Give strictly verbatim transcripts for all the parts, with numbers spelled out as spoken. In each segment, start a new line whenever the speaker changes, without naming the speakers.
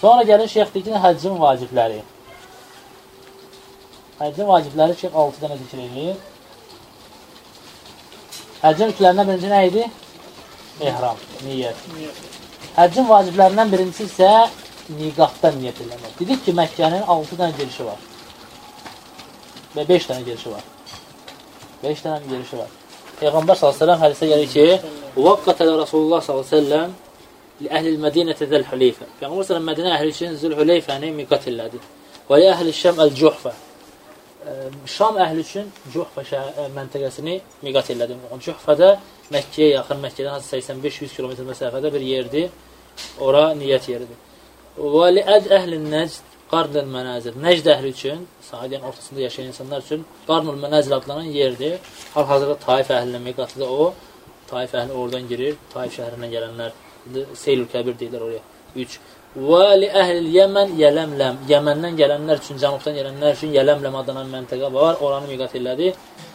Sonra gəlir şeyx deyir ki, həccin vacibləri. Həccin vacibləri şeyx altı dənə zikr edir. Həccin rüklərindən birinci nə idi? Ehram, niyyət. Həccin vaciblərindən birincisi isə miqatdan niyyət eləmək. Dedik ki, Məkkənin altı dənə girişi var. Və beş dənə girişi var. beş dənə girişi var. Peyğəmbər sallallahu əleyhi və səlləm hədisdə gəlir ki, "Vaqqata Rasulullah sallallahu əleyhi və səlləm li əhli-l-Mədinəti Zul-Huleyfə." Peyğəmbər sallallahu Mədinə əhli üçün Zul-Huleyfəni miqat elədi. Və li əhli-Şam el-Cuhfə. Şam əhli üçün Cuhfə məntəqəsini miqat elədi. Cuhfədə Məkkəyə yaxın, Məkkədən səksən beş yüz kilometr məsafədə bir yerdir. Ora niyyət yeridir. Və li əhli-Nəcd Qarnul Mənazil. Nəcd əhli üçün, Saadiyyən ortasında yaşayan insanlar üçün Qarnul Mənazil adlanan yerdir. Hal-hazırda Taif əhlinin miqatıdır o. Taif əhli oradan girir. Taif şəhərindən gələnlər Seylül Kəbir deyirlər oraya. üç. Və li əhlil Yəmən Yələmləm. Yəməndən gələnlər üçün, cənubdan gələnlər üçün Yələmləm adlanan məntəqə var. Oranı miqat elədi.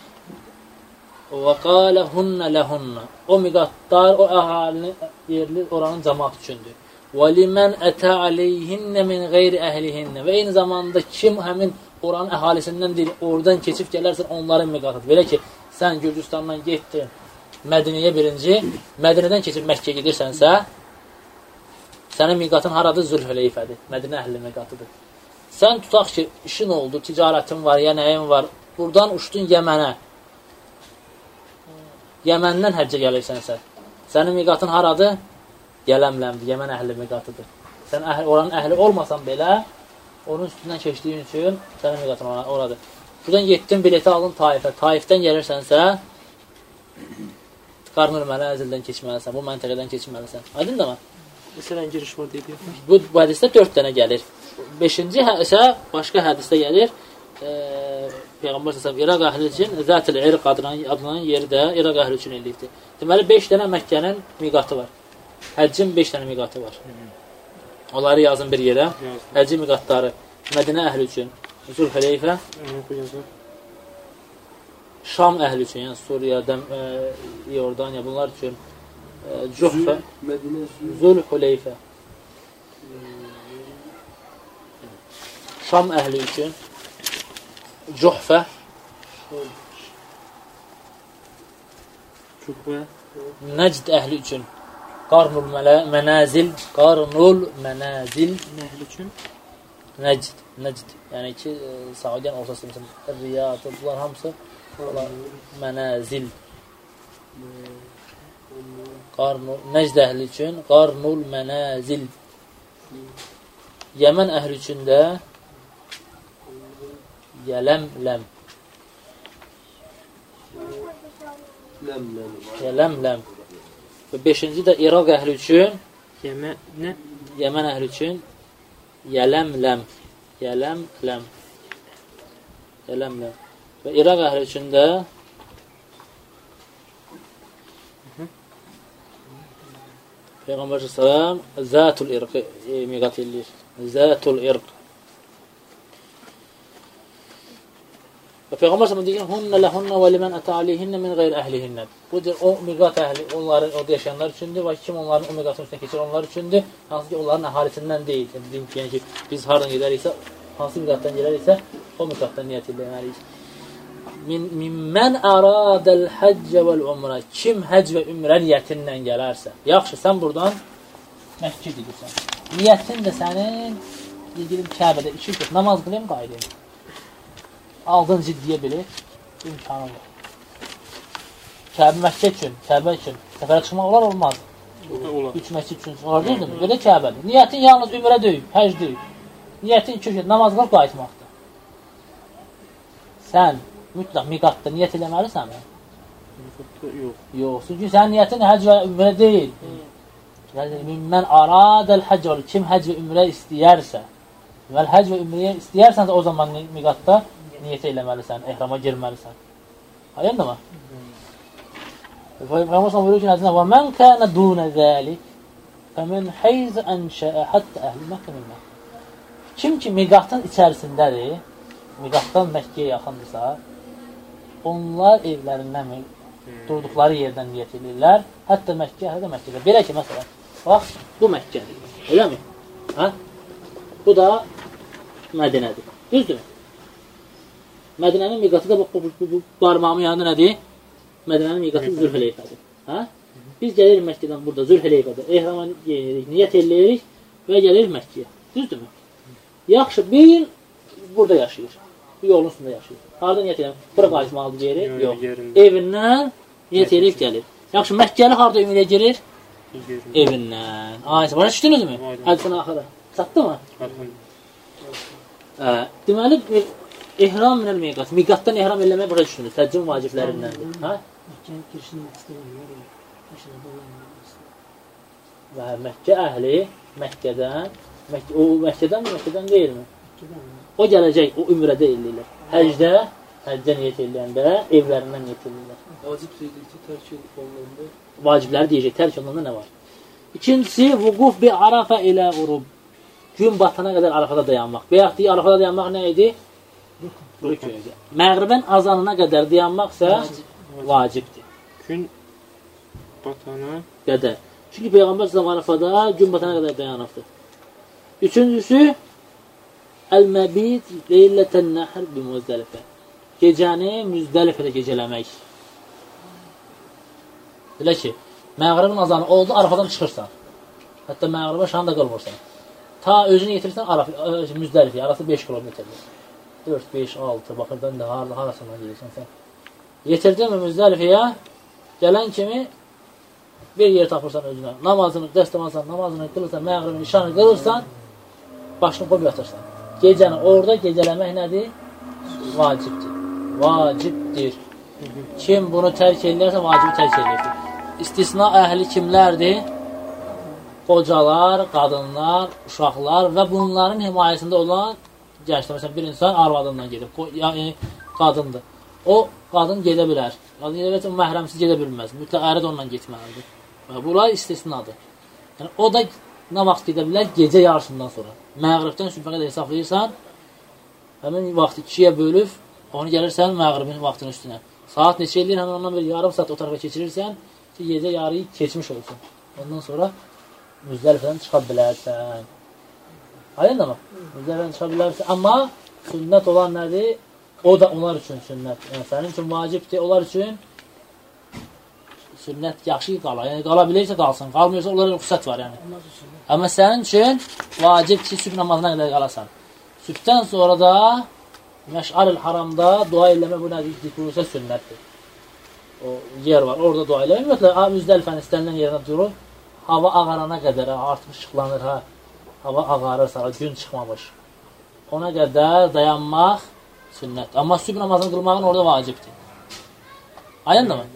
Və qalə hunnə ləhunnə. O miqatlar, o əhalinin yerli oranın cəmaat üçündür. Və limən ətə aleyhinnə min qeyri əhlihinnə. Və eyni zamanda kim həmin oranın əhalisindən deyil, oradan keçib gələrsən onların miqatıdır. Belə ki, sən Gürcüstandan getdin Mədinəyə birinci, Mədinədən keçib Məkkəyə gedirsənsə, sənin miqatın haradır? Zülhüleyfədir. Mədinə əhli miqatıdır. Sən tutaq ki, işin oldu, ticarətin var, ya nəyin var, buradan uçdun Yəmənə. Yəməndən həccə gəlirsənsə, sənin miqatın haradır? Yələmləmdir, Yəmən əhli miqatıdır. Sən əhl, oranın əhli olmasan belə, onun üstündən keçdiyin üçün sənin miqatın oradır. Buradan getdin, bileti aldın Taifə. Taifdən gəlirsənsə, Qarnul Mənazildən keçməlisən, bu məntəqədən keçməlisən. Aydın da mı?
Məsələn, giriş var deyib.
Bu, bu hədisdə dörd dənə gəlir. Beşinci isə başqa hədisdə gəlir. E, Peyğəmbər sallallahu İraq əhli üçün Zat-ül İrq adlanan yeri də İraq əhli üçün eləyibdir. Deməli, beş dənə Məkkənin miqatı var. Həccin beş dənə miqatı var. Onları yazın bir yerə. Həccin miqatları Mədinə əhli üçün Zul-Huleyfə, Şam əhli üçün, yəni Suriya, Yordaniya, bunlar üçün Cuhfə, Zul-Huleyfə. Şam əhli üçün Cuhfə, Nəcd əhli üçün Qarnul Mənazil, Qarnul Mənazil
əhli üçün
Nəcd, Nəcd. Yəni ki, Saadiyyən ortası məsələn, Riyad, bunlar hamısı Mənazil. Qarnul, Nəcd əhli üçün Qarnul Mənazil. Yəmən əhli üçün də Yələmləm. Yələmləm. Və beşinci də İraq əhli üçün
Yəmən, nə?
Yəmən əhli üçün Yələmləm. Yələmləm. Yələmləm. Və İraq əhli üçün də Peyğəmbər sallam Zat-ül İrq miqat eləyir. Zat-ül İrq. Və Peyğəmbər sallam deyir ki, hunnə ləhunnə və limən ətə aleyhinnə min qeyr əhlihinnə. Bu deyir, o miqat əhli, onların, orada yaşayanlar üçündür və kim onların o miqatın üstünə keçir, onlar üçündür. Hansı ki, onların əhalisindən deyil. Dedim ki, yəni ki, biz haradan gedəriksə, hansı miqatdan gələriksə, o miqatdan niyyət edilməliyik. Min, min mən əradəl həccə vəl-umrə. Kim həcc və ümrə niyyətinlə gələrsə. Yaxşı, sən buradan Məkkə gedirsən. Niyyətin də sənin, deyildim, Kəbədə iki gün namaz qılayım, qayıdayım. Aldın ciddiyə bilir, imkanı var. Kəbə Məkkə üçün, Kəbə üçün səfərə çıxmaq olar, olmaz.
Olar.
Üç məscid üçün olar, deyildir mi? Görə Kəbədir. Niyyətin yalnız ümrə deyil, həc deyil. Niyyətin iki gün namaz qılıb qayıtmaqdır. Sən mütləq miqatda niyyət eləməlisən mi?
Yox.
Yox, çünki sənin niyyətin həc və ümrə deyil. Mən aradəl həc olur. Kim həc və ümrə istəyərsə, və həc və ümrəyə istəyərsənsə o zaman miqatda niyyət eləməlisən, ehrama girməlisən. Aydındır mı? Peyğəmbər buyurur ki, nəzində və mən kənə dunə zəlik fəmin heyz ənşəə həttə əhli Məkkə min Məkkə. Kim ki miqatın içərisindədir, miqatdan Məkkəyə yaxındırsa, onlar evlərindən durduqları yerdən niyyət edirlər, hətta Məkkə, hətta Məkkədə. Belə ki, məsələn, bax, bu Məkkədir, elə mi? Hə? Bu da Mədinədir. Düzdür? Mədinənin miqatı da bu, bu, bu, bu barmağımın yanında nədir? Mədinənin miqatı Zülhüleyfədir. Hə? Biz gəlirik Məkkədən burada, Zülhüleyfədə. Ehrama gelirik, niyyət eləyirik və gəlirik Məkkəyə. Düzdürmü? Yaxşı, bir il burada yaşayır. Bu yolun üstündə yaşayır. Harada niyyət edirəm? Bura qayıtmalıdır yeri? Yox. Evindən niyyət eləyib gəlir. Yaxşı, Məkkəli harada ümumiyyətlə girir? Evindən. Aysə, başa düşdünüzmü? Hədisini axıra. Çatdı mı? Hə, deməli, ehram minəl miqat. Miqatdan ehram eləmək başa düşdünüz. Təccüm vaciblərindəndir. Hə?
Məkkənin girişini istəyirəm.
Və Məkkə əhli Məkkədən, Məkkə, o Məkkədən mi, Məkkədən deyilmi? O gələcək, o ümrədə eləyirlər. Həcdə, həccə niyyət eləyəndə evlərindən niyyət eləyirlər.
Vacib deyildir ki, tərk olunanda.
Vacibləri deyəcək, tərk olunanda nə var? İkincisi, vuquf bi arafa ilə urub. Gün batana qədər Arafada dayanmaq. Bəyək deyək, Arafada dayanmaq nə idi? Rükün. Məğribən azanına qədər dayanmaqsa vacibdir.
Gün batana
qədər. Çünki Peyğəmbər sallallahu Arafada gün batana qədər dayanıbdır. Üçüncüsü, əl-məbid leylətən nəhr bi Muzdəlifə. Gecəni Müzdəlifədə gecələmək. Elə ki, məğribin azanı oldu, Arafadan çıxırsan. Hətta məğribə şanda qalmırsan. Ta özünü yetirirsən Müzdəlifəyə, arası beş kilometrdir. dörd, beş, altı, baxırdan da harasından gedirsən sən. Yetirdin mi Müzdəlifəyə, gələn kimi bir yer tapırsan özünə. Namazını, dəstəmazsan, namazını qılırsan, məğribin nişanı qılırsan, başını qoyub yatırsan. Gecəni orada gecələmək nədir? Vacibdir. Vacibdir. Kim bunu tərk edirsə, vacibi tərk edirdir. İstisna əhli kimlərdir? Qocalar, qadınlar, uşaqlar və bunların himayəsində olan gənclər. Məsələn, bir insan arvadından gedib, yəni qadındır. O, qadın gedə bilər. Qadın gedə bilərsə, məhrəmsiz gedə bilməz. Mütləq ərə də onunla getməlidir. Bunlar istisnadır. Yəni, o da nə vaxt gedə bilər? Gecə yarısından sonra. Məğribdən sübhə qədər hesablayırsan, həmin vaxtı ikiyə bölüb, onu gəlirsən məğribin vaxtının üstünə. Saat neçə eləyir, həmin ondan bir yarım saat o tarafa keçirirsən ki, gecə yarıyı keçmiş olsun. Ondan sonra Müzdəlifədən çıxa bilərsən. Aydın mı? Müzdəlifədən çıxa bilərsən. Amma sünnət olan nədir? O da onlar üçün sünnət. Yəni, sənin üçün vacibdir, onlar üçün sünnət yaxşı qala. Yəni, qala bilirsə qalsın. Qalmıyorsa onlara rüxsət var, yəni. Amma sənin üçün vacib ki, sübh namazına qədər qalasan. Sübhdən sonra da Məş'ar-ül Haramda dua eləmə bu nədir? Dikrusə sünnətdir. O yer var, orada dua eləmə. Ümumiyyətlə, Müzdəlifənin istənilən yerinə durur. Hava ağarana qədər, artıq işıqlanır, ha. Hava ağarır, sonra gün çıxmamış. Ona qədər dayanmaq sünnət. Amma sübh namazını qılmağın orada vacibdir. Ayındır mı?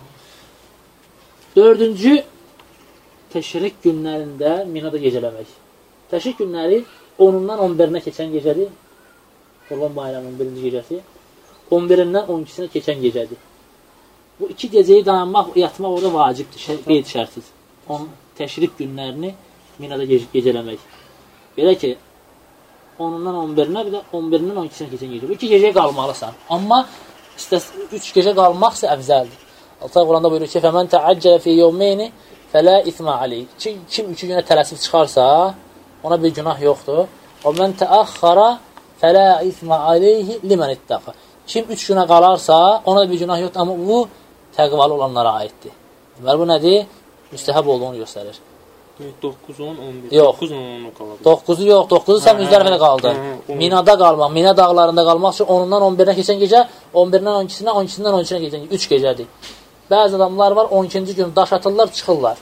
Dördüncü, təşrik günlərində Minada gecələmək. Təşrik günləri onundan on birinə keçən gecədir. Qurban bayramının birinci gecəsi. on birindən on ikisinə keçən gecədir. Bu iki gecəyi dayanmaq, yatmaq orada vacibdir, qeyd şərtsiz. Onun təşrik günlərini Minada ge gecələmək. Belə ki, onundan on birinə, bir də on birindən on ikisinə keçən gecə. Bu iki gecəyə qalmalısan. Amma üç gecə qalmaqsa əfzəldir. Allah Quranda buyurur ki, فَمَنْ تَعَجَّلَ فِي يَوْمَيْنِ فَلَا إِثْمَ عَلَيْهِ. Kim üçü günə tələsib çıxarsa, ona bir günah yoxdur. وَمَنْ تَأَخَّرَ فَلَا إِثْمَ عَلَيْهِ لِمَنِ اتَّقَى. Kim üç günə qalarsa, ona da bir günah yoxdur. Amma bu, təqvalı olanlara aiddir. Deməli, bu nədir? Müstəhəb olduğunu göstərir.
doqquz, on, on bir.
Yox.
doqquz, on, on qalır.
doqquzu yox, doqquzu sən Müzdəlifədə qaldın. Minada qalmaq, Mina dağlarında qalmaq üçün onundan on birinə keçən gecə, on birindən on ikisinə, on ikisindən on ikisinə keçən gecə. üç gecədir. Bəzi adamlar var, on ikinci gün daş atırlar, çıxırlar.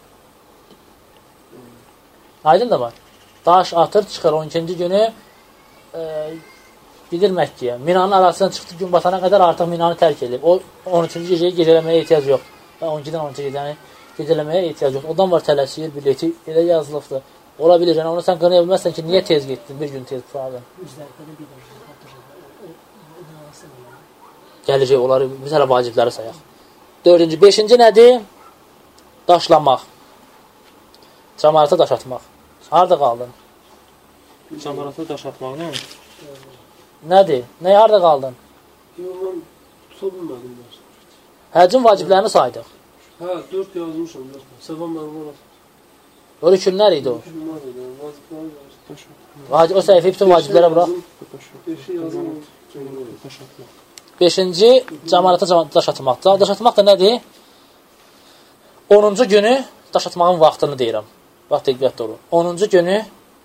Aydın da var. Daş atır, çıxır on ikinci günü e, gidir Məkkəyə. Minanın arasından çıxdı, gün batana qədər artıq Minanı tərk edib. O on üçüncü gecəyə gecələməyə ehtiyac yox. Və on ikidən on üçə gecəni gecələməyə ehtiyac yox. Odan var tələsir, bileti elə yazılıbdır. Ola bilir, yəni onu sən qınaya bilməzsən ki, niyə tez getdin, bir gün tez qısadın. Gələcək, onları biz hələ vacibləri sayaq. Dördüncü, beşinci nədir? Daşlamaq. Camarata daş atmaq. Harada qaldın?
Camarata daş atmaq nə?
Nədir? Nə, harada qaldın?
Yox, mən tuta bilmədim.
Həccin vaciblərini saydıq.
Hə, dörd yazmışam. Səfəm mənim orası.
O rükünlər idi o.
Rükünlər idi, vacibləri var.
Vac o səhifəyə bütün vaciblərə bıraq.
Beşi yazın.
Daş atmaq.
Beşinci, cəmarata daş atmaq. Daş atmaq da nədir? onuncu günü daş atmağın vaxtını deyirəm. Vaxt diqqətli olun. onuncu günü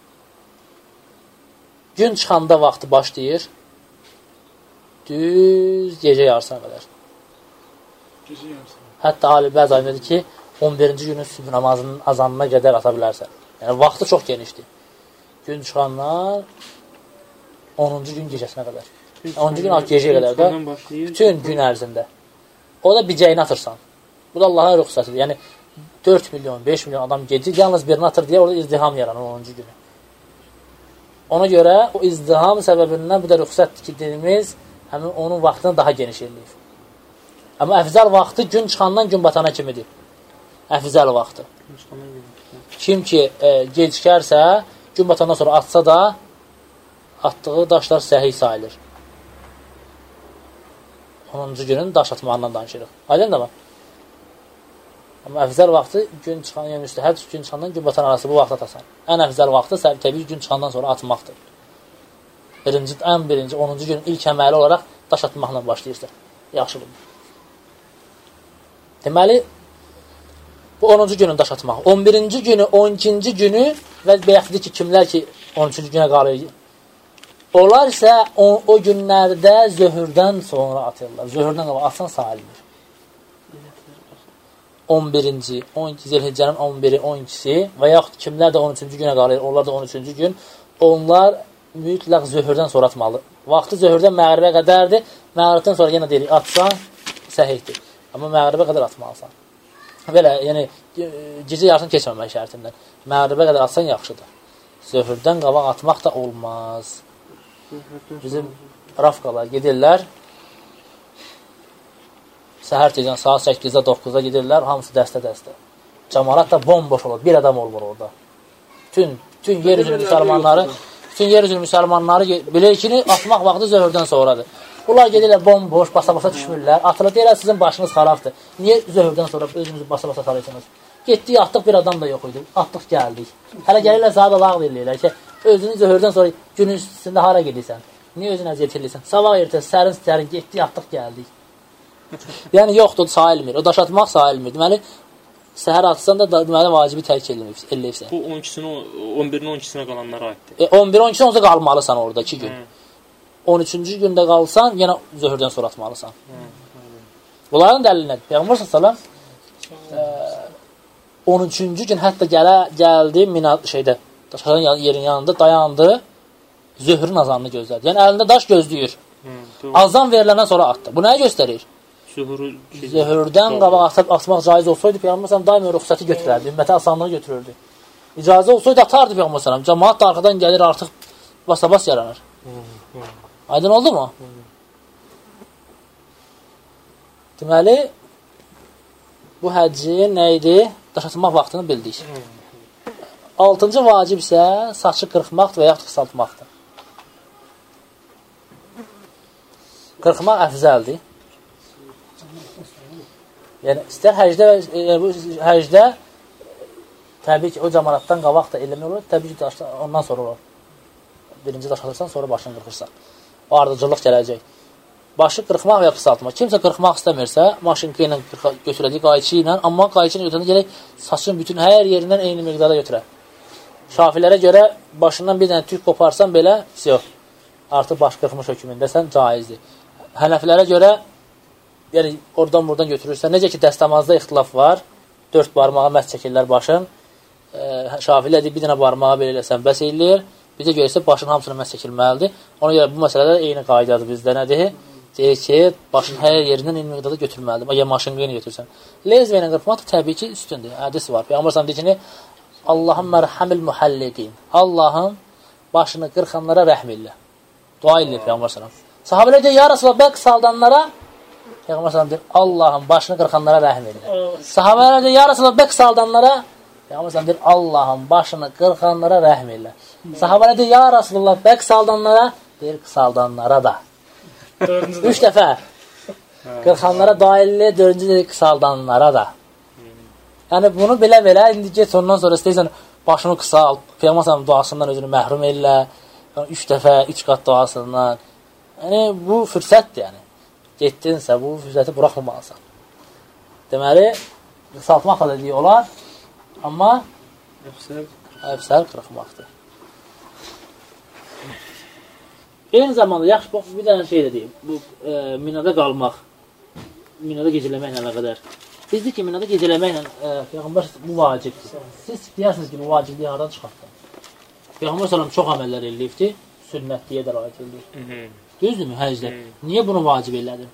gün çıxanda vaxtı başlayır. Düz gecə yarısına qədər.
Gecə yarısına.
Hətta Ali bəzi alim dedi ki, on birinci günün sübh namazının azanına qədər ata bilərsən. Yəni, vaxtı çox genişdir. Gün çıxandan onuncu gün gecəsinə qədər. onuncu gün gecəyə qədər də bütün gün ərzində. O da bicəyini atırsan. Bu da Allah'a rüxsətidir. Yəni, dörd milyon, beş milyon adam gecir, yalnız birini atır deyə orada izdiham yaranır onuncu günü. Ona görə o izdiham səbəbindən bu da rüxsətdir ki, dinimiz həmin onun vaxtını daha geniş eləyir. Amma əfzəl vaxtı gün çıxandan gün batana kimidir. Əfzəl vaxtı. Kim ki e, gecikərsə, gün batandan sonra atsa da atdığı daşlar səhih sayılır. onuncu günün daş atmağından danışırıq. Aydın da var. Amma əfzəl vaxtı gün çıxan, yəni müstəhəb gün çıxandan gün batan arası bu vaxtda atasan. Ən əfzəl vaxtı təbii gün çıxandan sonra atmaqdır. Birinci, ən birinci, onuncu günün ilk əməli olaraq daş atmaqla başlayırsa. Yaxşı bulur. Deməli, bu onuncu günün daş atmaq. on birinci günü, on ikinci günü və bəyəxdir ki, kimlər ki on üçüncü günə qalır. Onlar isə o, o günlərdə zöhrdən sonra atırlar. Zöhrdən qabaq atsan sahildir. on birinci, on ikinci Zilhiccənin on biri, on ikisi və yaxud kimlər də on üçüncü günə qalır, onlar da on üçüncü gün, onlar mütləq zöhrdən sonra atmalı. Vaxtı zöhrdən məğribə qədərdir. Məğribdən sonra yenə deyirik, atsan səhihdir. Amma məğribə qədər atmalısan. Belə, yəni, gecə yarısını keçməmək şərtindən. Məğribə qədər atsan yaxşıdır. Zöhrdən qabaq atmaq da olmaz. Bizim rafqalar gedirlər, səhər tezən saat səkkizdə, doqquzda gedirlər, hamısı dəstə-dəstə. Cəmarat da bomboş olur, bir adam olmur orada. Bütün, bütün yer üzrü müsəlmanları, bütün yer üzrü müsəlmanları bilir ki, atmaq vaxtı zöhrdən sonradır. Bunlar gedirlər bomboş, basa-basa düşmürlər, atılır, deyirlər, sizin başınız xarabdır. Niyə zöhrdən sonra özünüzü basa-basa sarırsınız? Getdik, atdıq, bir adam da yox idi, atdıq, gəldik. Hələ gəlirlər, saat alaq deyirlər ki, özünü zöhrdən sonra günün üstündə hara gedirsən? Niyə özünü əziyyət edirsən? Sabah ertəsi, sərin sərin getdik, atdıq, gəldik. Yəni, yoxdur, sayılmır. O daş atmaq sayılmır. Deməli, səhər atsan da, deməli, vacibi tərk eləyirsən.
Bu on ikisini, on birini on ikisinə qalanlara aiddir.
E, on biri on ikisi onca qalmalısan orada, iki gün. Hı. on üçüncü gündə qalsan, yenə zöhrdən sonra atmalısan. Hı, bunların dəlili nədir? Peyğəmbər sallam on üçüncü gün hətta gələ, gəldi mina, şeydə, daşların yerin yanında dayandı, zöhrün azanını gözlədi. Yəni, əlində daş gözləyir. Hı, azan veriləndən sonra atdı. Bu nəyə göstərir?
Zöhrü, şey,
zöhrdən qabaq atıb atmaq caiz olsaydı, Peyğəmbər sallam daimi rüxsəti götürərdi, ümmətə asanlığı götürürdü. İcazə olsaydı atardı Peyğəmbər sallam. Cəmaat da arxadan gəlir, artıq basa-bas yaranır. Hı, hı. Aydın oldu mu? Hı. Deməli, bu həccin nə idi? Daş atmaq vaxtını bildik. Hı. Altıncı vacib isə saçı qırxmaq və yaxud qısaltmaqdır. Qırxmaq əfzəldir. Yəni, istər həcdə, e, bu həcdə təbii ki, o cəmaratdan qabaq da eləmək olur, təbii ki, daşdan, ondan sonra olur. Birinci daş atırsan, sonra başını qırxırsan. O ardıcılıq gələcək. Başı qırxmaq və ya qısaltmaq. Kimsə qırxmaq istəmirsə, maşınqı ilə götürəcək, qayçı ilə, amma qayçı ilə götürəndə gələk, saçın bütün hər yerindən eyni miqdarda götürər. Şafilərə görə başından bir dənə tük qoparsan belə, yox, artıq baş qırxmış hökmündəsən, caizdir. Hənəfilərə görə, yəni oradan buradan götürürsən, necə ki, dəstəmazda ixtilaf var, dörd barmağa məhz çəkirlər başın, e, Şafilər deyir, bir dənə barmağa belə eləsən, bəs eləyir, bizə görə isə başın hamısına məhz çəkilməlidir. Ona görə bu məsələdə eyni qaydadır bizdə, nədir? Deyir ki, başın hər yerindən eyni miqdarda götürməlidir, əgər maşınqı ilə götürsən. Lezvə ilə qırxmaq da təbii ki, üstündür, hədis var. Peyğəmbər sallallahu əleyhi və səlləm deyir ki, Allahım mərhəmil muhalliqin. Allahım başını qırxanlara rəhm elə. Dua eləyir Peyğəmbər sallallahu əleyhi və səlləm. Sahabələr deyir, ya Rasulullah, bəlkə saldanlara Peyğəmbər sallallahu əleyhi və səlləm deyir, Allahım başını qırxanlara rəhm elə. Sahabələr deyir, ya Rasulullah, bəlkə saldanlara Peyğəmbər sallallahu əleyhi və səlləm deyir, Allahım başını qırxanlara rəhm elə. Sahabələr deyir, ya Rasulullah, bəlkə saldanlara deyir, saldanlara da. Üç dəfə qırxanlara dailli, dördüncü deyir, saldanlara da. Yəni, bunu belə-belə, indi geç ondan sonra istəyirsən, başını qısal, Peyğəmbər sallallahu duasından özünü məhrum elə, üç dəfə, üç qat duasından. Yəni, bu fürsətdir, yəni. Getdinsə, bu fürsəti buraxmamalısan. Deməli, qısaltmaqla da deyiq olar, amma əfsər qırxmaqdır. Eyni zamanda, yaxşı, bir dənə şey də deyim, bu, e, minada qalmaq, minada gecələməklə əlaqədar. Bizdir ki, minada gecələməklə, e, Peyğəmbər bu vacibdir. Siz deyirsiniz ki, bu vacibliyi haradan çıxartdın? Peyğəmbər sallam çox əməllər eləyibdir, sünnətliyə də rayət eləyir. Düzdürmü, həcdə? Niyə bunu vacib elədin?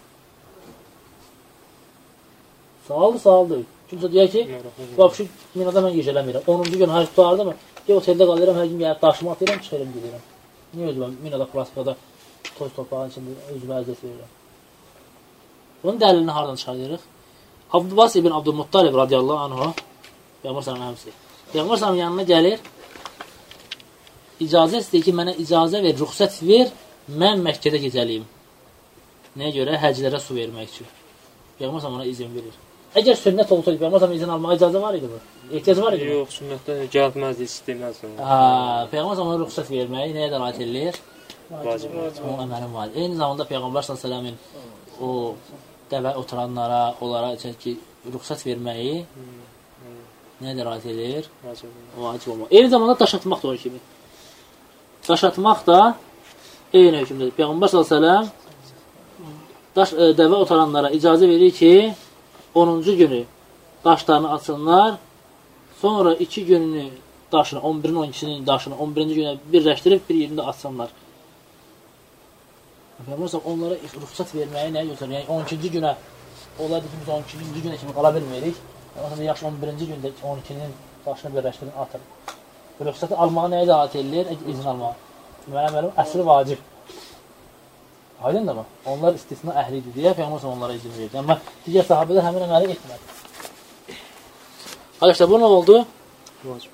Sağoldur, sağoldur. Kimsə deyək ki, vəbşi, minada mən gecələmirəm. onuncu gün həcd tutardı mı? Gəl, oteldə qalıram, hər gün gəlib daşımı atıram, çıxıram, gedirəm. Niyə özümə minada klasikada toz torpağın içində özümə əziyyət verirəm? Bunun dəlilini haradan çıxarırıq? Abbas ibn Abdülmuttalib radiyallahu anhu, Peyğəmbər sallam həmsi. Peyğəmbər sallam yanına gəlir, icazə istəyir ki, mənə icazə ver, rüxsət ver, mən Məkkədə gecəliyim. Nəyə görə? Həclərə su vermək üçün. Peyğəmbər sallam ona izin verir. Əgər sünnət olsaydı, Peyğəmbər sallam izin almağa icazə var idi bu? Ehtiyac var idi bu?
Yox, sünnətdə gəlməzdi, istəməz.
Peyğəmbər sallam rüxsət verməyi nəyə dəlalət eləyir?
Vacib.
Onun əməli var. Eyni zamanda Peyğəmbər sallamın o dəvə oturanlara, onlara ki, rüxsət verməyi nəyə dəlalət eləyir? Vacib olmaq. Eyni zamanda daş atmaq da o kimi. Daş atmaq da eyni hökümdədir. Peyğəmbər sallam daş, e, dəvə otaranlara icazə verir ki, onuncu günü daşlarını atsınlar, sonra iki gününü daşını, on birin on ikisinin daşını on birinci günə birləşdirib bir yerində atsınlar. Peyğəmbər sallam onlara rüxsət verməyi nəyə götürür? Yəni on ikinci günə, olaydı ki, biz on ikinci günə kimi qala bilmirik. Yəni, yaxşı on birinci gündə on ikinin daşını birləşdirin, atır. Rüxsəti almağa nəyə dəlalət eləyir? İzin almağa. Mənim mənim əsri vacib. Aydın da mı? Onlar istisna əhlidir deyə Peyğəmbər sallam onlara izin verir. Amma digər sahabələr həmin əməli etmədi. Arkadaşlar, bu nə oldu?
Vacib.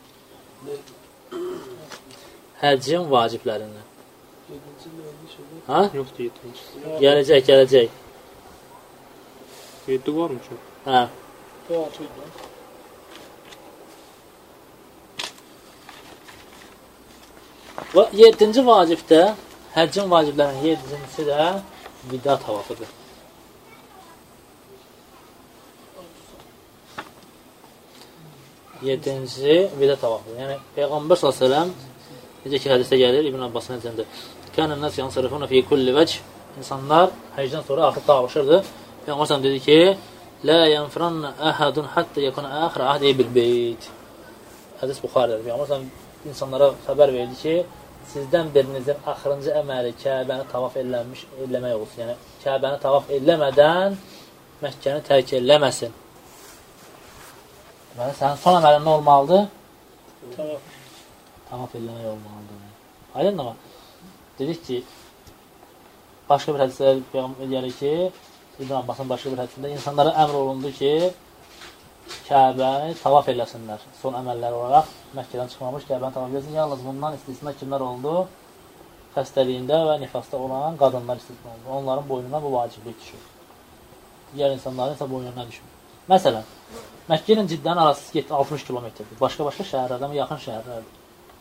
Həccin vaciblərindən. Ha?
Yox, yedinci.
Gələcək, gələcək.
yeddi var mı ki?
Hə. Və yedinci vacibdə, həccin vaciblərinin yedincisi də vida tavafıdır. Yedincisi vida tavafıdır. Yəni, Peyğəmbər sallallahu əleyhi və səlləm necə ki, hədisdə gəlir, İbn Abbasın hədisində Kənən nəs yansırıfına fi kulli vəc İnsanlar həcdən sonra axıb dağılışırdı. Peyğəmbər sallallahu dedi ki, Lə yənfirannə əhədun həttə yəkuna əxirə əhdə bil beyt. Hədis Buxarədir. Peyğəmbər sallallahu insanlara xəbər verdi ki, sizdən birinizin axırıncı əməli Kəbəni tavaf eləmiş, eləmək olsun. Yəni, Kəbəni tavaf eləmədən Məkkəni tərk eləməsin. Deməli, sənin son əməlin nə olmalıdır?
Tavaf.
Tavaf eləmək olmalıdır. Aydın mı? Dedik ki, başqa bir hədisdə deyərik ki, İbn Abbasın başqa bir hədisində insanlara əmr olundu ki, Kəbəni tavaf eləsinlər. Son əməllər olaraq Məkkədən çıxmamış Kəbəni tavaf eləsin. Yalnız bundan istisna kimlər oldu? Xəstəliyində və nifasda olan qadınlar istisna oldu. Onların boynuna bu vaciblik düşür. Digər insanların isə boynuna düşür. Məsələn, Məkkə ilə Ciddənin arası altmış kilometrdir. Başqa-başqa şəhərlərdən yaxın şəhərlərdir.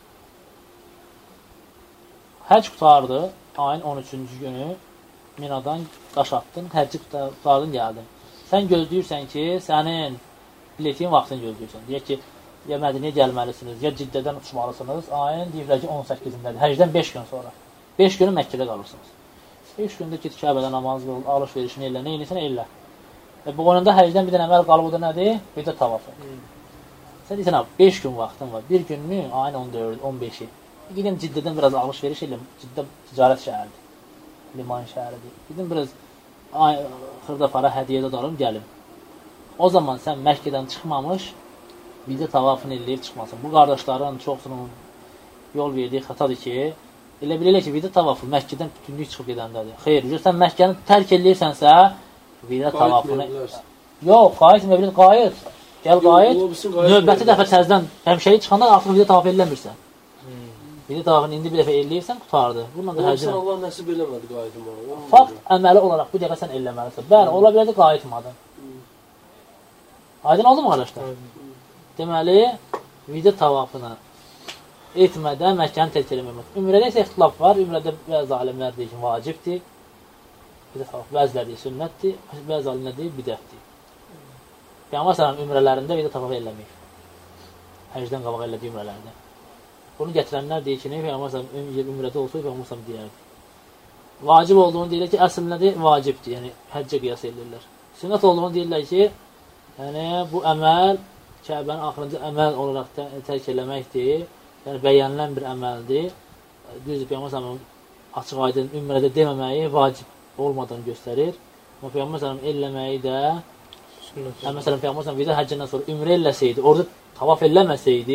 Həcc qutardı, ayın on üçüncü günü Minadan daş atdın, həcci qutardın, gəldin. Sən gözləyirsən ki, sənin biletin vaxtını gözləyirsən. Deyək ki, ya Mədiniyə gəlməlisiniz, ya Ciddədən uçmalısınız. Ayın deyirlər ki, on səkkizindədir. Həcdən beş gün sonra. beş günü Məkkədə qalırsınız. beş gündə ki, Kəbədə namaz qıl, alış-verişini elə, nə inirsən, elə. Və bu oyunda həcdən bir dənə əməl qalıb, o da nədir? Bir də tavafı. Sən deyirsən, beş gün vaxtın var. Bir günlü ayın on dördü, on beşi. Gidin Ciddədən biraz alış-veriş eləm. Ciddə ticarət şəhəridir. Liman şəhəridir. Gidin biraz xırda para hədiyyə də darım, gəlin. O zaman sən Məkkədən çıxmamış, bizə tavafını eləyib çıxmasın. Bu qardaşların çoxsunun yol verdiyi xətadır ki, elə bilirlər ki, vidə tavafı Məkkədən bütünlük çıxıb gedəndədir. Xeyr, sən Məkkəni tərk eləyirsənsə, vidə tavafını... Yox, qayıtmaya bilir, qayıt. Gəl qayıt, növbəti dəfə təzdən həmşəyi çıxanda artıq vidə tavaf eləmirsən. Vidə tavafını indi bir dəfə eləyirsən, qutardı. Bununla da həcrə...
Allah nəsib eləmədi qayıtmağı.
Fakt əməli olaraq bu dəfə sən eləməlisən. Bəli, ola bilərdi qayıtmadın. Aydın oldu mu qardaşlar? Deməli, vida tavafına etmədən Məkkəni tərk eləmək. Ümrədə isə ixtilaf var. Ümrədə bəzi alimlər deyir ki, vacibdir. Vida tavaf, bəzilər deyir sünnətdir. Bəzi alimlər deyir bidətdir. Peyğəmbər sallallahu ümrələrində vida tavaf eləməyib. Həcdən qabaq elədiyi ümrələrində. Bunu gətirənlər deyir ki, Peyğəmbər sallallahu ümrədə olsaydı Peyğəmbər sallallahu deyərdi. Vacib olduğunu deyirlər ki, əsl nədir? Vacibdir. Yəni həccə qiyas edirlər. Sünnət olduğunu deyirlər ki, yəni bu əməl Kəbənin axırıncı əməl olaraq tərk eləməkdir. Yəni bəyənilən bir əməldir. Düzdür, Peyğəmbər sallallahu açıq aydın ümrədə deməməyi vacib olmadığını göstərir. Amma Peyğəmbər sallallahu eləməyi də məsələn Peyğəmbər sallallahu vida həccindən sonra ümrə eləsəydi, orada tavaf eləməsəydi,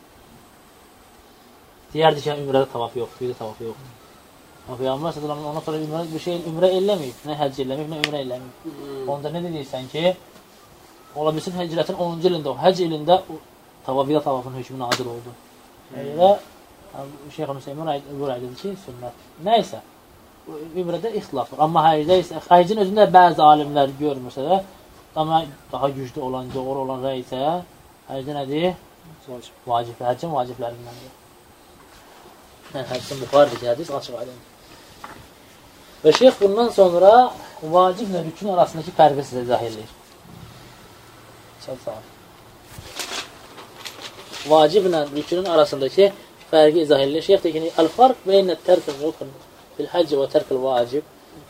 deyərdi ki, ümrədə tavaf yoxdur, vida tavaf yoxdur. Amma Peyğəmbər sallallahu ondan sonra ümrə bir şey ümrə eləməyib, nə həcc eləməyib, nə ümrə eləməyib. Onda nə deyirsən ki, ola bilsin hicrətin onuncu ilində, o həcc ilində tavaf vida tavafın hökmü nazil oldu. Elə Şeyx Hüseyin buraya dedi ki, sünnət. Nəysə, ümrədə ixtilaf var. Amma həcdə isə, həccin özündə bəzi alimlər görmürsə də, amma daha güclü olan, doğru olan rəy isə, həcdə nədir? Vacib. Həccin vaciblərindəndir. Yəni, həccin Buxari'dir ki, hədis açıq aydındır. Və şeyx bundan sonra vaciblə rükün arasındakı fərqi sizə izah edir. Çox sağ olun. Vaciblə rükünün arasındakı fərqi izah edilir. Şeyx deyir ki, el-farq beynə tərkil rükün bil-həcc və tərkil vacib.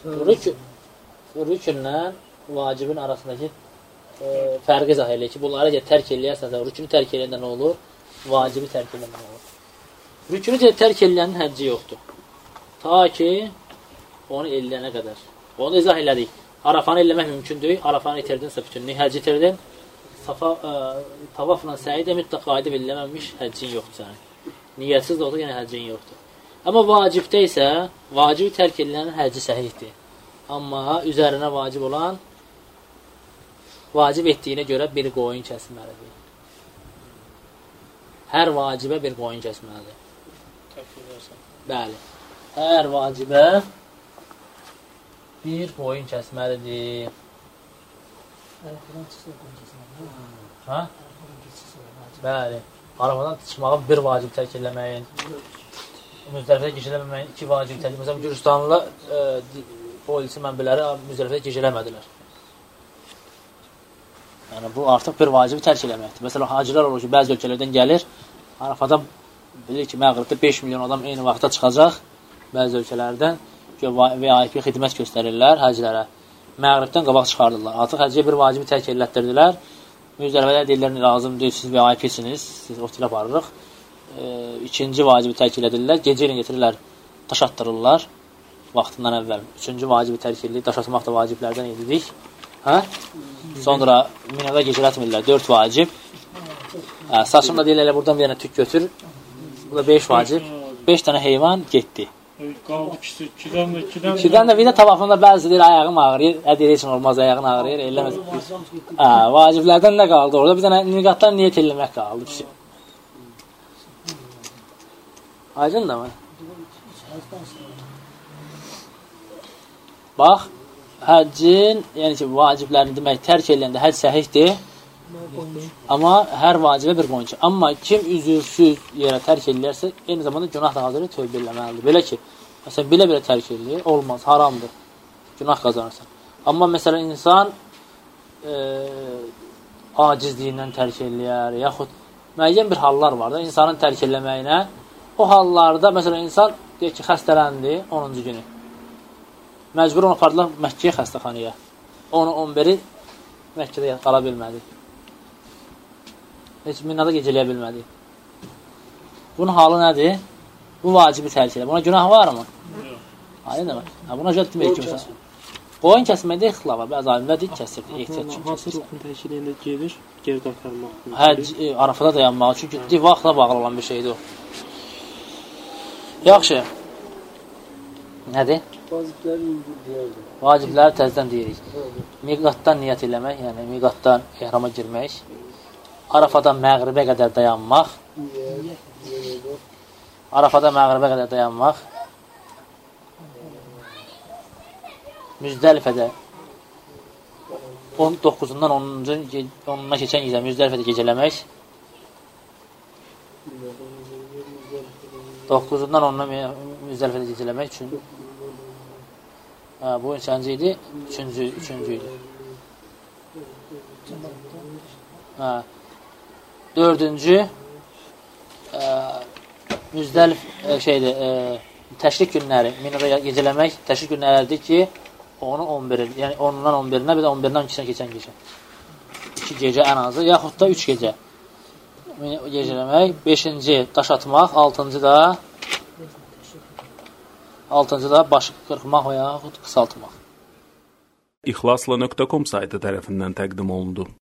Rükünlə vacibin arasındakı e, fərqi izah edilir ki, bunları ki, tərk eləyərsən, rükünü tərk eləyəndə nə olur? Vacibi tərk eləyəndə nə olur? Rükünü tərk eləyənin həcci yoxdur. Ta ki, onu eləyənə qədər. Onu izah elədik. Arafanı eləmək mümkündür. Arafanı itirdinsə bütünlüyü, həcc itirdin. Safa, ə, tavafla səidə mütləq qayıdıb eləməmiş həccin yoxdur sənin. Niyyətsiz də olsa, yəni həccin yoxdur. Amma vacibdə isə, vacibi tərk edilənin həcci səhihdir. Amma üzərinə vacib olan, vacib etdiyinə görə bir qoyun kəsməlidir. Hər vacibə bir qoyun kəsməlidir. Bəli. Hər vacibə bir qoyun kəsməlidir. Hə? Bəli. Arafadan çıxmağı bir vacib tərk eləməyin. Müzdəlifədə gecələməməyin iki vacib tərk. Məsələn, Gürcistanlı e, polisi mənbələri Müzdəlifədə gecələmədilər. Yəni, bu artıq bir vacibi tərk eləməkdir. Məsələn, hacılar olur ki, bəzi ölkələrdən gəlir, Arafada bilir ki, məğribdə beş milyon adam eyni vaxtda çıxacaq bəzi ölkələrdən V I P xidmət göstərirlər həclərə. Məğribdən qabaq çıxardırlar. Artıq həcciyə bir vacibi tərk elətdirdilər. Müzdəlifədə deyirlər, lazım deyil, siz V I P-siniz, siz otilə aparırıq. E, ikinci vacibi tərk elədirlər. Gecə ilə getirirlər, daş atdırırlar vaxtından əvvəl. Üçüncü vacibi tərk edilir, daş atmaq da vaciblərdən edirik. Hə? Sonra minədə gecələtmirlər, dörd vacib. Hə, saçımda deyirlər, buradan bir dənə tük götür. Bu da beş vacib. Beş dənə heyvan getdi.
Qaldı ikisi, ikidən də, ikidən də.
İkidən də vida tavafında bəzi deyir, ayağım ağrıyır. Ədir heç olmaz, ayağın ağrıyır, eləməz. Hə, vaciblərdən nə qaldı orada? Bir dənə niqatdan niyyət eləmək qaldı. Aydın da mı? Bax, həccin, yəni ki, vaciblərini demək, tərk eləyəndə həcc səhihdir. Amma hər vacibə bir qoyunca. Amma kim üzürsüz yerə tərk eləyərsə, eyni zamanda günah da hazır tövbə eləməlidir. Belə ki, məsələn, belə-belə tərk eləyir, olmaz, haramdır. Günah qazanırsan. Amma məsələn, insan e, acizliyindən tərk eləyər, yaxud müəyyən bir hallar var da, insanın tərk eləməyinə. O hallarda, məsələn, insan deyək ki, xəstələndi onuncu günü. Məcbur onu apardılar Məkkəyə xəstəxanaya. onu on biri Məkkədə qala bilmədi. Heç Minada gecələyə bilmədi. Bunun halı nədir? Bu vacibi tərk edir. Buna günah var mı? Yox. Aydın demək. Buna görə demək ki, məsələn, qoyun kəsməkdə ixtilaf var. Bəzi alimlər deyir, kəsir, ehtiyat üçün kəsir.
Rukun tərk edəndə gedir, geri qaytarmaq.
Həcc, Arafada dayanmaq. Çünki vaxtla bağlı olan bir şeydir o. Yaxşı. Nədir?
Vacibləri deyərdik.
Vacibləri təzdən deyirik. Miqatdan niyyət eləmək, yəni miqatdan ehrama girmək. Arafadan məğribə qədər dayanmaq. Arafada məğribə qədər dayanmaq. Müzdəlifədə on doqquzundan onuna keçən gecə Müzdəlifədə gecələmək. doqquzundan onuna Müzdəlifədə gecələmək üçün. Hə, bu neçənci idi? Üçüncü, üçüncü idi. Hə. Dördüncü ə, Müzdəlif ə, şeydir, ə, təşrik günləri, Minada gecələmək təşrik günləridir ki, onu on bir, yəni onundan on birinə, bir də on birindən on ikisinə keçən gecə. iki gecə ən azı, yaxud da üç gecə gecələmək. beşinci daş atmaq, altıncı da altıncı da başı qırxmaq və yaxud qısaltmaq.
İxlasla nöqtə com saytı tərəfindən təqdim olundu.